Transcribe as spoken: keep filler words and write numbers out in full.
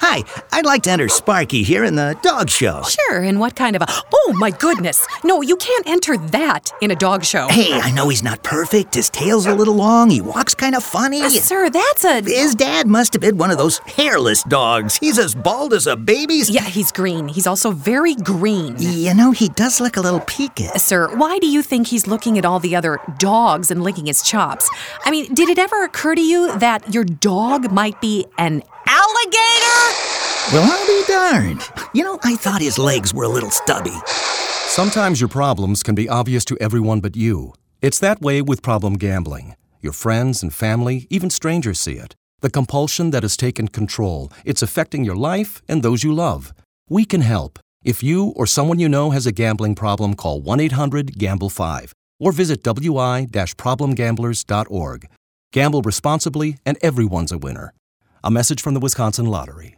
Hi, I'd like to enter Sparky here in the dog show. Sure, and what kind of a... Oh, my goodness. No, you can't enter that in a dog show. Hey, I know he's not perfect. His tail's a little long. He walks kind of funny. Uh, sir, that's a... His dad must have been one of those hairless dogs. He's as bald as a baby's... Yeah, he's green. He's also very green. You know, he does look a little peaked. Uh, sir, why do you think he's looking at all the other dogs and licking his chops? I mean, did it ever occur to you that your dog might be an alligator? Well, I'll be darned. You know, I thought his legs were a little stubby. Sometimes your problems can be obvious to everyone but you. It's that way with problem gambling. Your friends and family, even strangers see it. The compulsion that has taken control. It's affecting your life and those you love. We can help. If you or someone you know has a gambling problem, call one eight hundred gamble five or visit w i dash problem gamblers dot org. Gamble responsibly and everyone's a winner. A message from the Wisconsin Lottery.